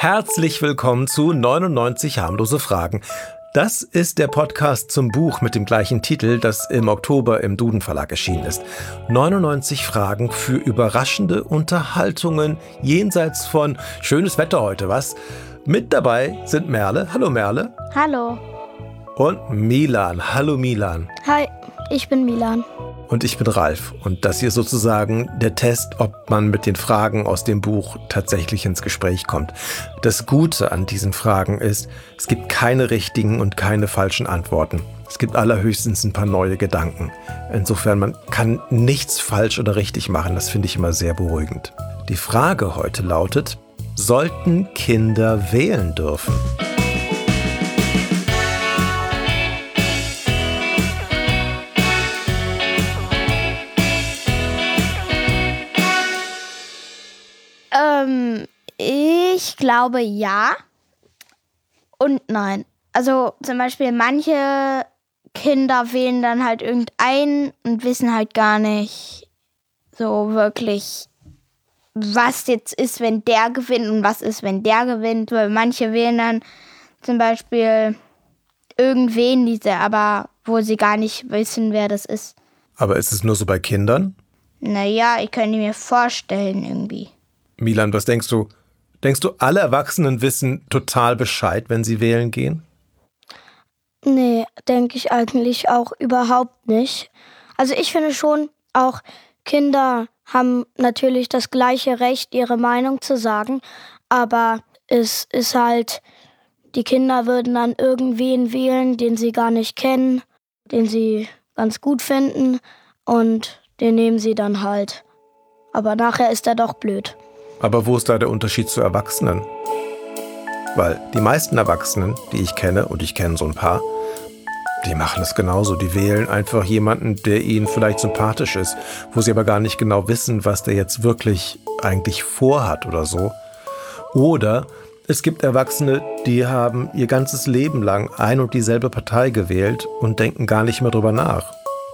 Herzlich willkommen zu 99 harmlose Fragen. Das ist der Podcast zum Buch mit dem gleichen Titel, das im Oktober im Duden Verlag erschienen ist. 99 Fragen für überraschende Unterhaltungen jenseits von schönes Wetter heute, was? Mit dabei sind Merle. Hallo Merle. Hallo. Und Milan. Hallo Milan. Hi, ich bin Milan. Und ich bin Ralf. Und das hier ist sozusagen der Test, ob man mit den Fragen aus dem Buch tatsächlich ins Gespräch kommt. Das Gute an diesen Fragen ist, es gibt keine richtigen und keine falschen Antworten. Es gibt allerhöchstens ein paar neue Gedanken. Insofern, man kann nichts falsch oder richtig machen. Das finde ich immer sehr beruhigend. Die Frage heute lautet, sollten Kinder wählen dürfen? Ich glaube ja und nein. Also zum Beispiel manche Kinder wählen dann halt irgendeinen und wissen halt gar nicht so wirklich, was jetzt ist, wenn der gewinnt und was ist, wenn der gewinnt. Weil manche wählen dann zum Beispiel irgendwen, aber wo sie gar nicht wissen, wer das ist. Aber ist es nur so bei Kindern? Naja, ich könnte mir vorstellen irgendwie. Milan, was denkst du? Denkst du, alle Erwachsenen wissen total Bescheid, wenn sie wählen gehen? Nee, denke ich eigentlich auch überhaupt nicht. Also ich finde schon, auch Kinder haben natürlich das gleiche Recht, ihre Meinung zu sagen. Aber es ist halt, die Kinder würden dann irgendwen wählen, den sie gar nicht kennen, den sie ganz gut finden und den nehmen sie dann halt. Aber nachher ist er doch blöd. Aber wo ist da der Unterschied zu Erwachsenen? Weil die meisten Erwachsenen, die ich kenne, und ich kenne so ein paar, die machen es genauso. Die wählen einfach jemanden, der ihnen vielleicht sympathisch ist, wo sie aber gar nicht genau wissen, was der jetzt wirklich eigentlich vorhat oder so. Oder es gibt Erwachsene, die haben ihr ganzes Leben lang ein und dieselbe Partei gewählt und denken gar nicht mehr drüber nach.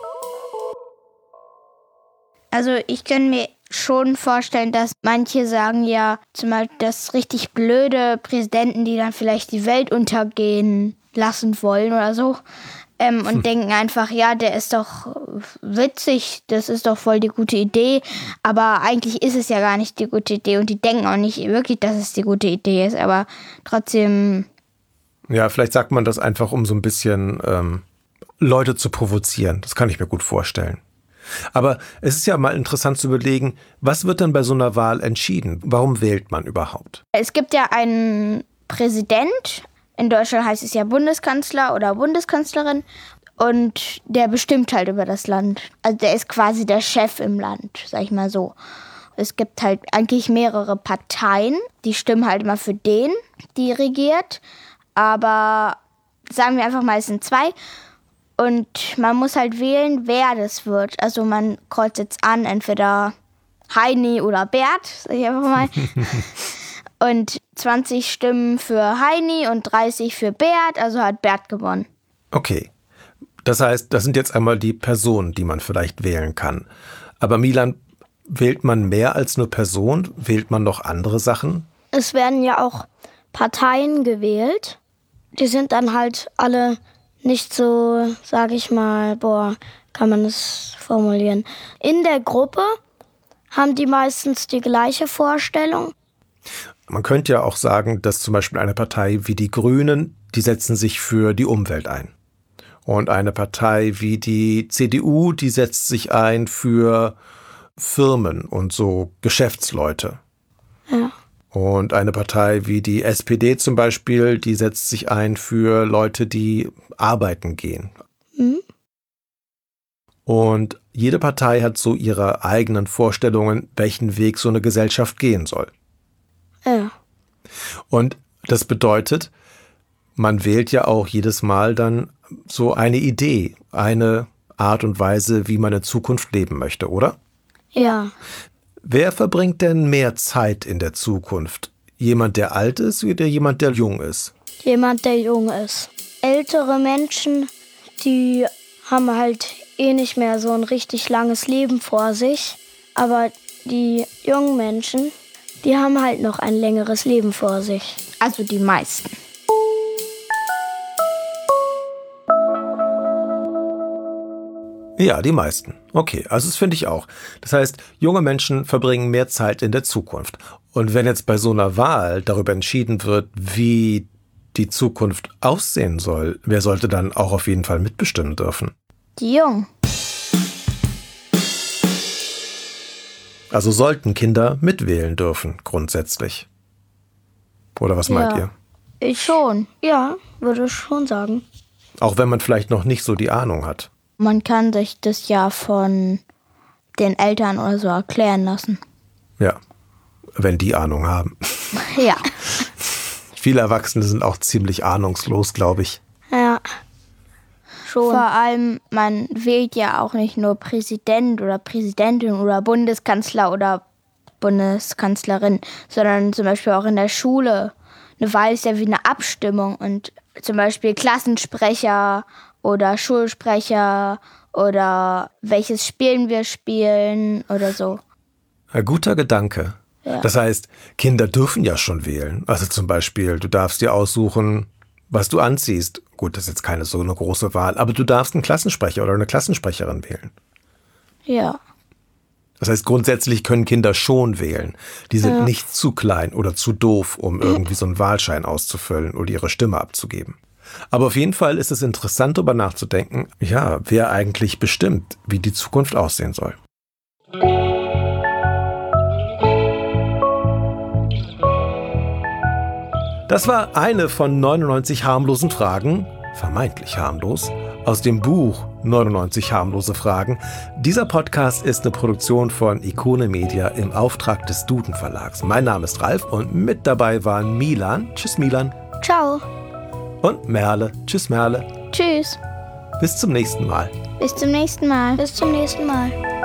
Also ich kann mir schon vorstellen, dass manche sagen ja, zum Beispiel, dass richtig blöde Präsidenten, die dann vielleicht die Welt untergehen lassen wollen oder so, und denken einfach, ja, der ist doch witzig, das ist doch voll die gute Idee, aber eigentlich ist es ja gar nicht die gute Idee und die denken auch nicht wirklich, dass es die gute Idee ist, aber trotzdem... Ja, vielleicht sagt man das einfach, um so ein bisschen Leute zu provozieren. Das kann ich mir gut vorstellen. Aber es ist ja mal interessant zu überlegen, was wird dann bei so einer Wahl entschieden? Warum wählt man überhaupt? Es gibt ja einen Präsident, in Deutschland heißt es ja Bundeskanzler oder Bundeskanzlerin und der bestimmt halt über das Land. Also der ist quasi der Chef im Land, sag ich mal so. Es gibt halt eigentlich mehrere Parteien, die stimmen halt immer für den, die regiert, aber sagen wir einfach mal, es sind zwei. Und man muss halt wählen, wer das wird. Also man kreuzt jetzt an, entweder Heini oder Bert, sag ich einfach mal. Und 20 Stimmen für Heini und 30 für Bert, also hat Bert gewonnen. Okay, das heißt, das sind jetzt einmal die Personen, die man vielleicht wählen kann. Aber Milan, wählt man mehr als nur Person? Wählt man noch andere Sachen? Es werden ja auch Parteien gewählt. Die sind dann halt alle nicht so, sag ich mal, kann man das formulieren. In der Gruppe haben die meistens die gleiche Vorstellung. Man könnte ja auch sagen, dass zum Beispiel eine Partei wie die Grünen, die setzen sich für die Umwelt ein. Und eine Partei wie die CDU, die setzt sich ein für Firmen und so Geschäftsleute. Ja. Und eine Partei wie die SPD zum Beispiel, die setzt sich ein für Leute, die arbeiten gehen. Mhm. Und jede Partei hat so ihre eigenen Vorstellungen, welchen Weg so eine Gesellschaft gehen soll. Ja. Und das bedeutet, man wählt ja auch jedes Mal dann so eine Idee, eine Art und Weise, wie man in Zukunft leben möchte, oder? Ja. Wer verbringt denn mehr Zeit in der Zukunft? Jemand, der alt ist oder jemand, der jung ist? Jemand, der jung ist. Ältere Menschen, die haben halt nicht mehr so ein richtig langes Leben vor sich. Aber die jungen Menschen, Die haben halt noch ein längeres Leben vor sich. Also die meisten. Ja, die meisten. Okay, also das finde ich auch. Das heißt, junge Menschen verbringen mehr Zeit in der Zukunft. Und wenn jetzt bei so einer Wahl darüber entschieden wird, wie die Zukunft aussehen soll, wer sollte dann auch auf jeden Fall mitbestimmen dürfen? Die Jungen. Also sollten Kinder mitwählen dürfen, grundsätzlich. Oder was meint ihr? Ich schon. Ja, würde ich schon sagen. Auch wenn man vielleicht noch nicht so die Ahnung hat. Man kann sich das ja von den Eltern oder so erklären lassen. Ja, wenn die Ahnung haben. Ja. Viele Erwachsene sind auch ziemlich ahnungslos, glaube ich. Ja, schon. Vor allem, man wählt ja auch nicht nur Präsident oder Präsidentin oder Bundeskanzler oder Bundeskanzlerin, sondern zum Beispiel auch in der Schule. Eine Wahl ist ja wie eine Abstimmung und zum Beispiel Klassensprecher oder Schulsprecher oder welches Spielen wir spielen oder so. Ein guter Gedanke. Ja. Das heißt, Kinder dürfen ja schon wählen. Also zum Beispiel, du darfst dir aussuchen, was du anziehst. Gut, das ist jetzt keine so eine große Wahl, aber du darfst einen Klassensprecher oder eine Klassensprecherin wählen. Ja. Das heißt, grundsätzlich können Kinder schon wählen. Die sind nicht zu klein oder zu doof, um irgendwie so einen Wahlschein auszufüllen oder ihre Stimme abzugeben. Aber auf jeden Fall ist es interessant, darüber nachzudenken, ja, wer eigentlich bestimmt, wie die Zukunft aussehen soll. Das war eine von 99 harmlosen Fragen, vermeintlich harmlos, aus dem Buch 99 harmlose Fragen. Dieser Podcast ist eine Produktion von Ikone Media im Auftrag des Duden Verlags. Mein Name ist Ralf und mit dabei waren Milan. Tschüss Milan. Ciao. Und Merle. Tschüss Merle. Tschüss. Bis zum nächsten Mal. Bis zum nächsten Mal. Bis zum nächsten Mal.